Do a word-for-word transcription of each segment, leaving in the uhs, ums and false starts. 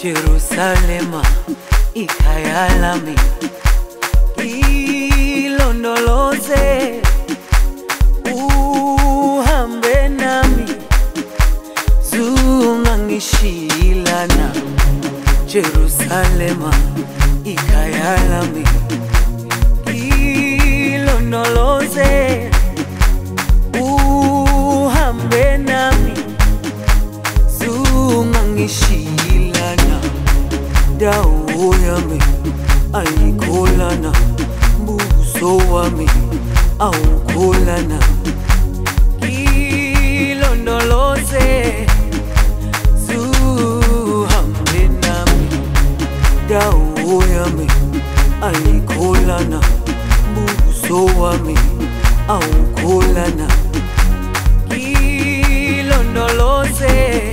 Jerusalema ikhaya lami, ilondoloze uhambe nami, zungangishilana. Jerusalema ikhaya lami, ilondoloze uhambe nami, zungangishilana. Dawo yami ayikholana, buso wami awukholana. Ilondoloze zuhambe nami, dawo yami ayikholana, buso wami awukholana. Ilondoloze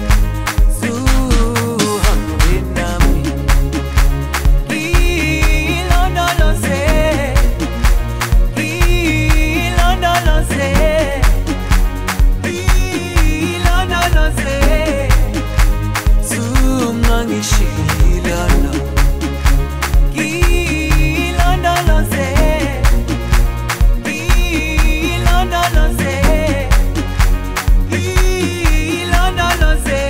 ngishilana, ilondoloze, ilondoloze, ilondoloze,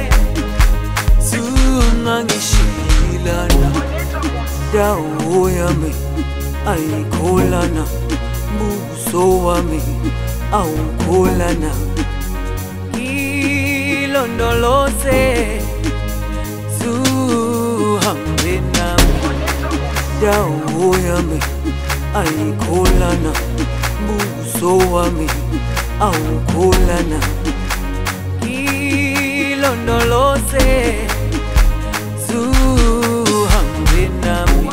zungangishilana. Dawo yami ayikholana, buso wami awukholana. Ilondoloze zuhambe nami, dawo yami ayikholana, buso wami awukholana. Ilondoloze zuhambe nami.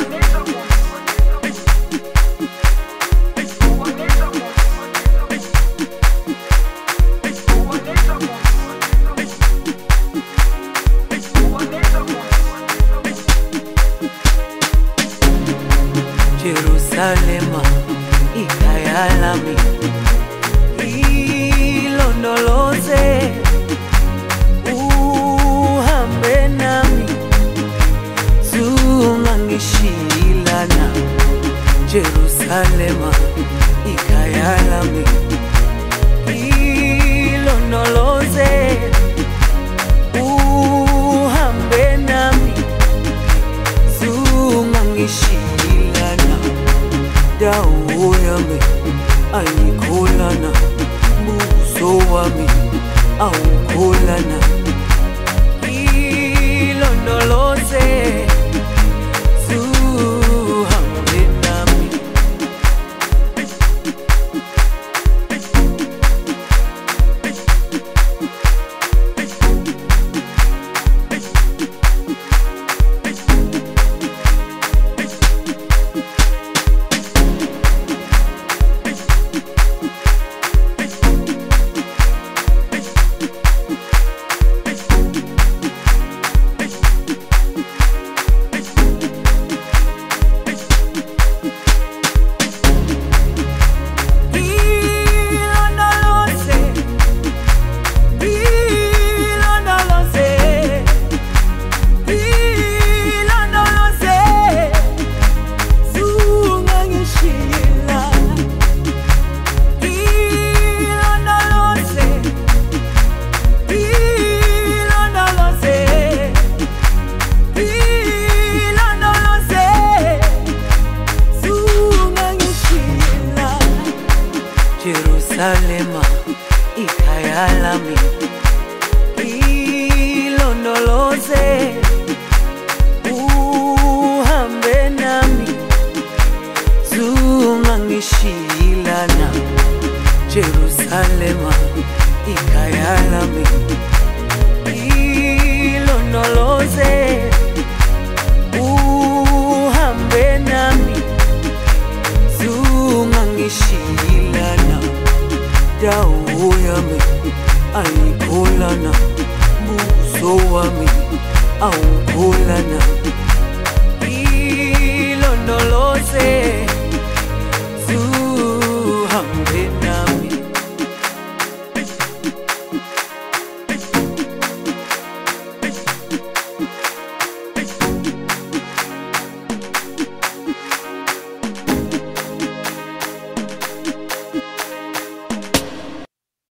Jerusalema ikhaya lami, ilondoloze uhambe nami, zungangishilana. Jerusalema ikhaya lami, ilondoloze uhambe nami, zungangishilana. Dawo yami ayikholana, buso wami awukholana. Ilondoloze zuhambe nami. Jerusalema ikhaya lami, ilondoloze uhambe nami, zungangishilana. Jerusalema ikhaya lami, ilondoloze uhambe nami, zungangishilana. Dawo yami ayikholana, buso wami awukholana.